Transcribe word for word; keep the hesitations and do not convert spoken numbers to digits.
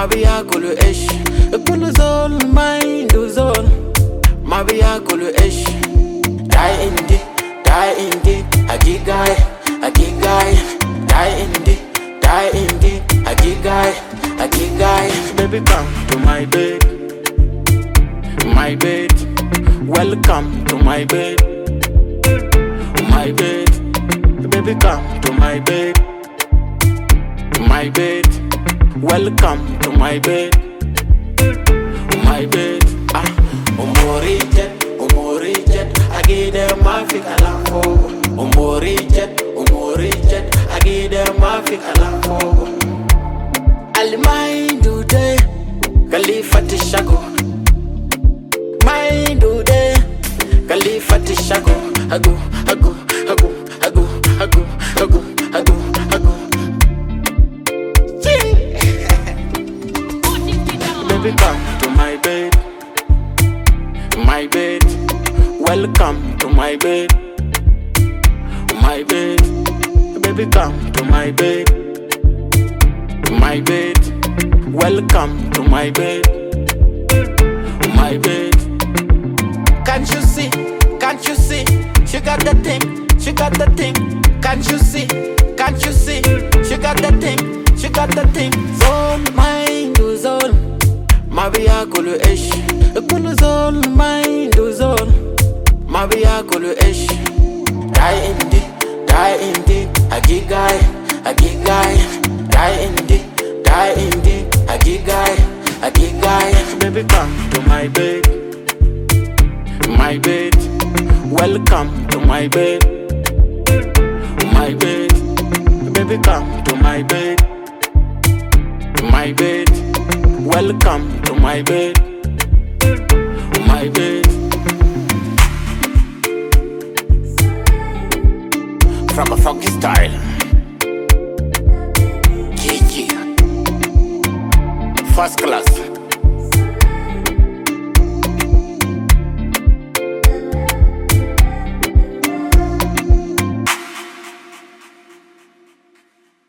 Mabia kulu ish, kulu zol, mind zol. Mabia kulu ish. Die indi, die indi, agigai, agigai. Die indi, die indi, agigai, agigai. Baby come to my bed, my bed. Welcome to my bed, my bed. Baby come to my bed, my bed. Welcome to my bed, my bed. Ah, umori jet, umori jet. I give them my fika lambo. Umori jet, umori jet. I give them my fika lambo. All mine do day, Khalifa Tishago. Mine do day, Khalifa Tishago. Ago, ago, ago, ago, ago, ago, ago, ago. Baby come to my bed, my bed. Welcome to my bed, my bed. Baby come to my bed, my bed. Welcome to my bed, my bed. Can't you see, can't you see? She got the thing, she got the thing. Can't you see, can't you see? She got the thing, she got the thing. Zone, mind, zone. Mabia kulu ish, kulu zol, mind zol. Mabia kulu ish. Die indi, die indi, agigai, agigai. Die indi, die indi, agigai, agigai. Baby come to my bed, my bed. Welcome to my bed, my bed. Baby come to my bed, my bed. Welcome to my bed, my bed. From a funky style, G G, first class.